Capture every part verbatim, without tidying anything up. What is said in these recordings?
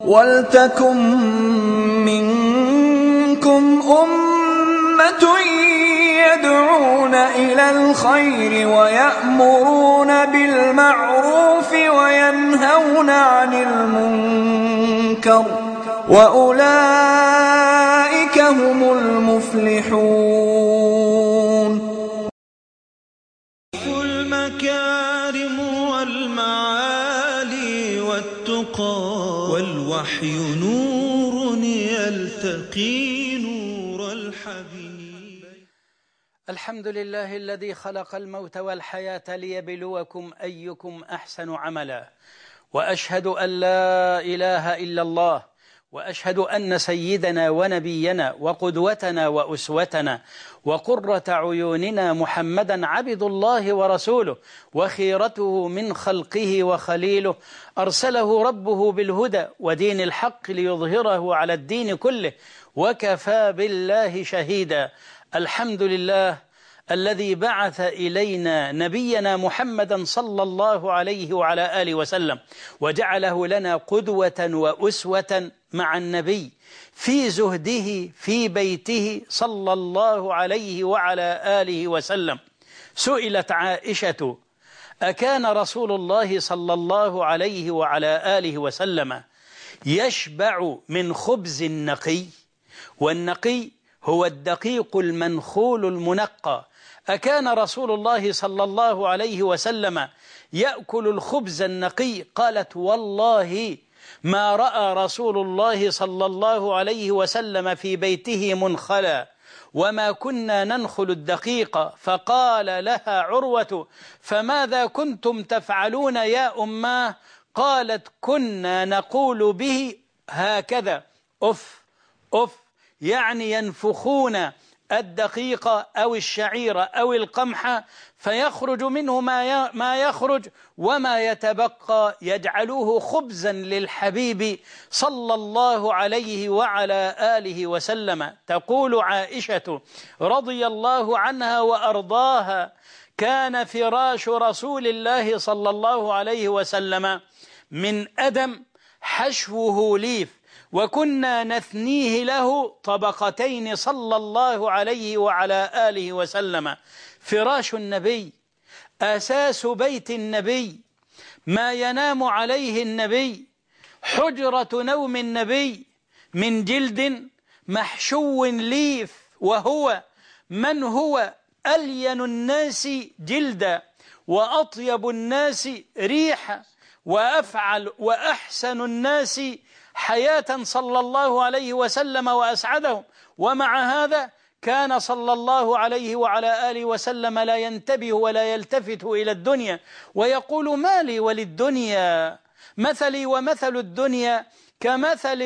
وَلْتَكُن مِّنكُمْ أُمَّةٌ يَدْعُونَ إِلَى الْخَيْرِ وَيَأْمُرُونَ بِالْمَعْرُوفِ وَيَنْهَوْنَ عَنِ الْمُنكَرِ وَأُولَئِكَ هُمُ الْمُفْلِحُونَ. المكارم والمعالي والتقى والوحي نور يلتقي نور الحبيب. الحمد لله الذي خلق الموت والحياة ليبلوكم أيكم أحسن عملا، وأشهد أن لا إله إلا الله، وأشهد أن سيدنا ونبينا وقدوتنا وأسوتنا وقرة عيوننا محمدا عبد الله ورسوله وخيرته من خلقه وخليله، أرسله ربه بالهدى ودين الحق ليظهره على الدين كله، وكفى بالله شهيدا. الحمد لله الذي بعث إلينا نبينا محمدا صلى الله عليه وعلى آله وسلم، وجعله لنا قدوة وأسوة مع النبي في زهده في بيته صلى الله عليه وعلى آله وسلم. سئلت عائشة: أكان رسول الله صلى الله عليه وعلى آله وسلم يشبع من خبز النقي؟ والنقي هو الدقيق المنخول المنقى. أكان رسول الله صلى الله عليه وسلم يأكل الخبز النقي؟ قالت: والله ما رأى رسول الله صلى الله عليه وسلم في بيته منخلا، وما كنا ننخل الدقيق. فقال لها عروة: فماذا كنتم تفعلون يا أماه؟ قالت: كنا نقول به هكذا، أف أف، يعني ينفخون الدقيق أو الشعير أو القمح فيخرج منه ما يخرج، وما يتبقى يجعلوه خبزا للحبيب صلى الله عليه وعلى آله وسلم. تقول عائشة رضي الله عنها وأرضاها: كان فراش رسول الله صلى الله عليه وسلم من أدم حشوه ليف، وكنا نثنيه له طبقتين صلى الله عليه وعلى آله وسلم. فراش النبي، أساس بيت النبي، ما ينام عليه النبي، حجرة نوم النبي، من جلد محشو ليف، وهو من هو ألين الناس جلدا وأطيب الناس ريحا وأفعل وأحسن الناس حياة صلى الله عليه وسلم وأسعدهم. ومع هذا كان صلى الله عليه وعلى آله وسلم لا ينتبه ولا يلتفت إلى الدنيا، ويقول: ما لي وللدنيا؟ مثلي ومثل الدنيا كمثل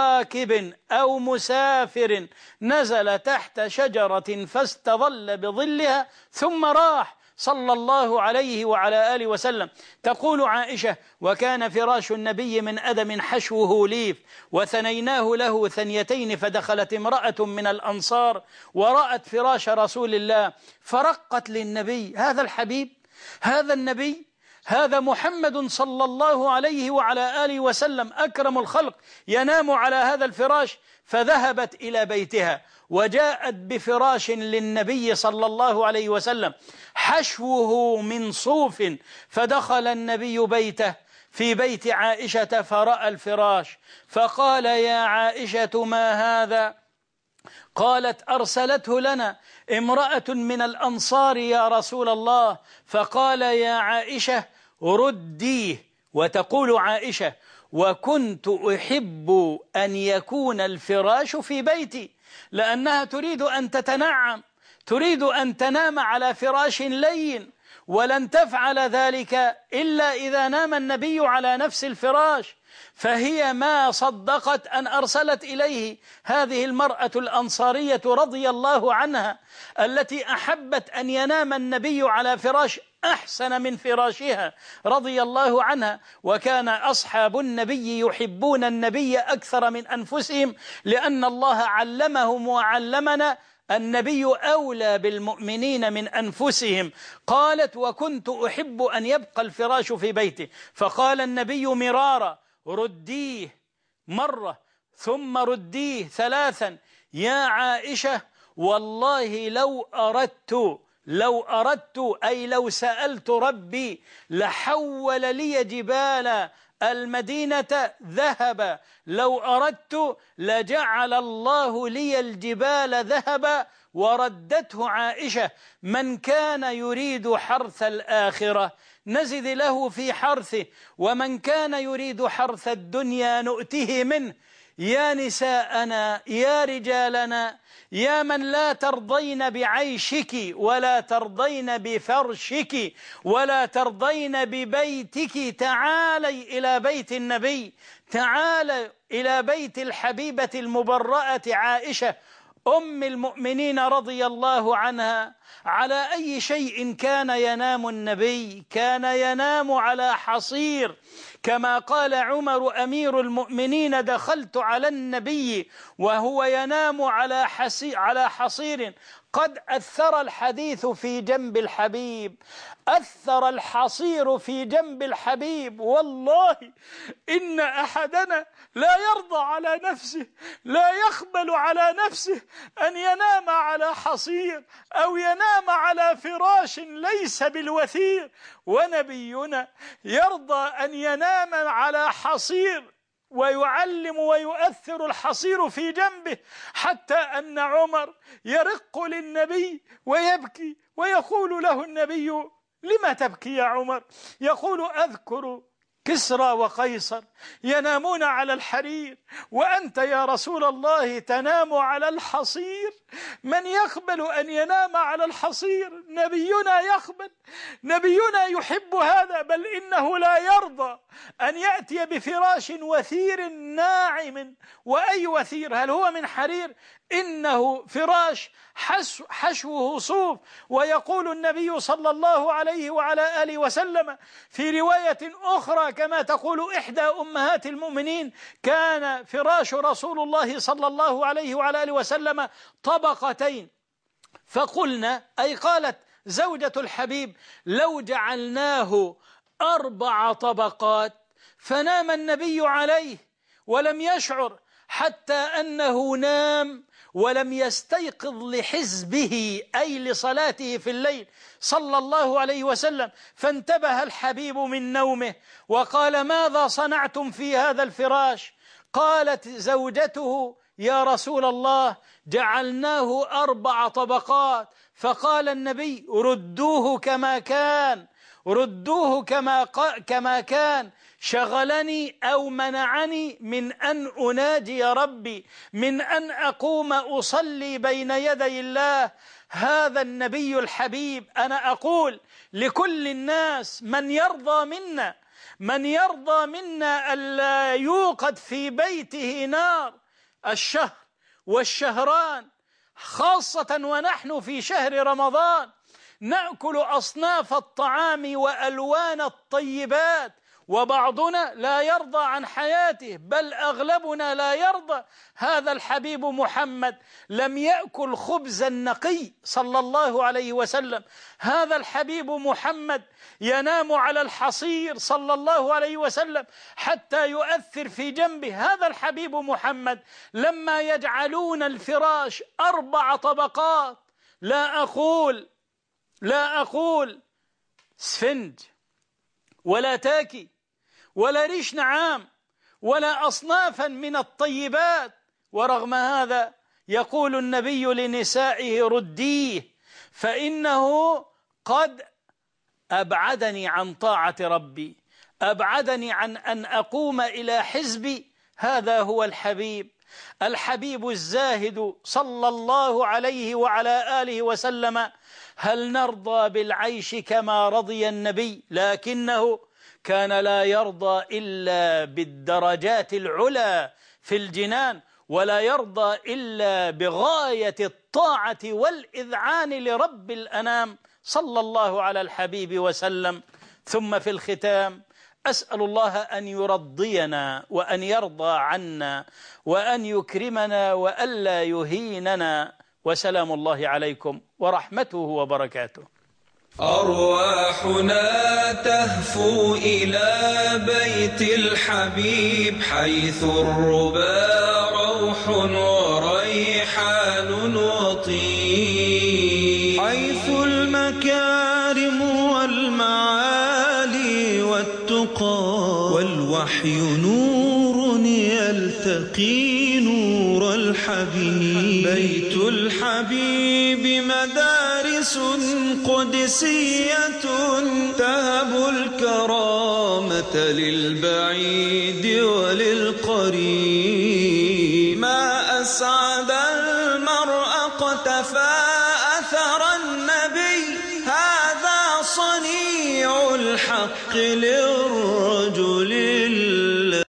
راكب أو مسافر نزل تحت شجرة فاستظل بظلها ثم راح صلى الله عليه وعلى آله وسلم. تقول عائشة: وكان فراش النبي من أدم حشوه ليف، وثنيناه له ثنيتين، فدخلت امرأة من الأنصار ورأت فراش رسول الله فرقت للنبي: هذا الحبيب، هذا النبي، هذا محمد صلى الله عليه وعلى آله وسلم أكرم الخلق ينام على هذا الفراش. فذهبت إلى بيتها وجاءت بفراش للنبي صلى الله عليه وسلم حشوه من صوف، فدخل النبي بيته في بيت عائشة فرأى الفراش فقال: يا عائشة ما هذا؟ قالت: أرسلته لنا امرأة من الأنصار يا رسول الله. فقال: يا عائشة رديه. وتقول عائشة: وكنت أحب أن يكون الفراش في بيتي، لأنها تريد أن تتنعم، تريد أن تنام على فراش لين، ولن تفعل ذلك إلا إذا نام النبي على نفس الفراش. فهي ما صدقت أن أرسلت إليه هذه المرأة الأنصارية رضي الله عنها، التي أحبت أن ينام النبي على فراش أحسن من فراشها رضي الله عنها. وكان أصحاب النبي يحبون النبي أكثر من أنفسهم، لأن الله علمهم وعلمنا: النبي أولى بالمؤمنين من أنفسهم. قالت: وكنت أحب أن يبقى الفراش في بيته. فقال النبي مرارا: رديه مرة ثم رديه ثلاثا. يا عائشة والله لو أردت لو أردت أي لو سألت ربي لحول لي جبال المدينة ذهبا، لو أردت لجعل الله لي الجبال ذهبا وردته عائشة. من كان يريد حرث الآخرة نزد له في حرثه، ومن كان يريد حرث الدنيا نؤته منه. يا نساءنا يا رجالنا يا من لا ترضين بعيشك ولا ترضين بفرشك ولا ترضين ببيتك، تعالي إلى بيت النبي، تعالي إلى بيت الحبيبة المبرأة عائشة أم المؤمنين رضي الله عنها. على أي شيء كان ينام النبي؟ كان ينام على حصير، كما قال عمر أمير المؤمنين: دخلت على النبي وهو ينام على حصير, على حصير قد أثر الحديث في جنب الحبيب، أثر الحصير في جنب الحبيب. والله إن أحدنا لا يرضى على نفسه، لا يقبل على نفسه أن ينام على حصير أو ينام على فراش ليس بالوثير، ونبينا يرضى أن ينام على حصير ويعلم ويؤثر الحصير في جنبه، حتى أن عمر يرق للنبي ويبكي ويقول له النبي: لما تبكي يا عمر؟ يقول: أذكر كسرى وقيصر ينامون على الحرير وأنت يا رسول الله تنام على الحصير. من يقبل أن ينام على الحصير؟ نبينا يقبل، نبينا يحب هذا، بل إنه لا يرضى أن يأتي بفراش وثير ناعم. وأي وثير؟ هل هو من حرير؟ إنه فراش حشوه صوف. ويقول النبي صلى الله عليه وعلى آله وسلم في رواية أخرى كما تقول إحدى أمهات المؤمنين: كان فراش رسول الله صلى الله عليه وعلى آله وسلم طبقتين. فقلنا، أي قالت زوجة الحبيب: لو جعلناه أربع طبقات فنام النبي عليه ولم يشعر، حتى أنه نام ولم يستيقظ لحزبه أي لصلاته في الليل صلى الله عليه وسلم. فانتبه الحبيب من نومه وقال: ماذا صنعتم في هذا الفراش؟ قالت زوجته: يا رسول الله جعلناه أربع طبقات. فقال النبي: ردوه كما كان، ردوه كما, كما كان. شغلني أو منعني من أن أناجي ربي، من أن أقوم أصلي بين يدي الله. هذا النبي الحبيب. أنا أقول لكل الناس: من يرضى منا من يرضى منا ألا يوقد في بيته نار الشهر والشهران، خاصة ونحن في شهر رمضان نأكل أصناف الطعام وألوان الطيبات، وبعضنا لا يرضى عن حياته، بل أغلبنا لا يرضى. هذا الحبيب محمد لم يأكل خبزا نقي صلى الله عليه وسلم. هذا الحبيب محمد ينام على الحصير صلى الله عليه وسلم حتى يؤثر في جنبه. هذا الحبيب محمد لما يجعلون الفراش أربع طبقات، لا أقول لا أقول سفنج ولا تاكي ولا ريش نعام ولا أصنافا من الطيبات، ورغم هذا يقول النبي لنسائه: رديه، فإنه قد أبعدني عن طاعة ربي، أبعدني عن أن أقوم إلى حزبي. هذا هو الحبيب، الحبيب الزاهد صلى الله عليه وعلى آله وسلم. هل نرضى بالعيش كما رضي النبي؟ لكنه كان لا يرضى إلا بالدرجات العلى في الجنان، ولا يرضى إلا بغاية الطاعة والإذعان لرب الأنام صلى الله على الحبيب وسلم. ثم في الختام أسأل الله أن يرضينا وأن يرضى عنا وأن يكرمنا وألا يهيننا، وسلام الله عليكم ورحمته وبركاته. أرواحنا تهفو إلى بيت الحبيب حيث الربا روح وريحان وطيب، حيث المكارم والمعالي والتقى والوحي نور يلتقي نور الحبيب. بيت الحبيب مدارس قدسية تهب الكرامة للبعيد وللقريب. ما أسعد المرء اقتفى أثر النبي، هذا صنيع الحق للرب